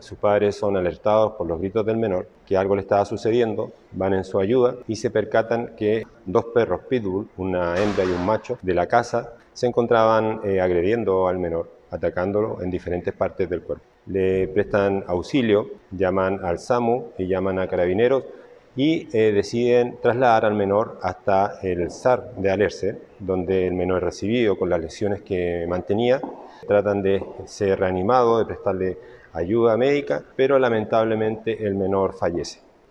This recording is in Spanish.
sus padres son alertados por los gritos del menor que algo le estaba sucediendo, van en su ayuda y se percatan que dos perros pitbull, una hembra y un macho de la casa, se encontraban agrediendo al menor, atacándolo en diferentes partes del cuerpo. Le prestan auxilio, llaman al SAMU y llaman a carabineros y deciden trasladar al menor hasta el SAR de Alerce, donde el menor es recibido con las lesiones que mantenía. Tratan de ser reanimado, de prestarle ayuda médica, pero lamentablemente el menor fallece.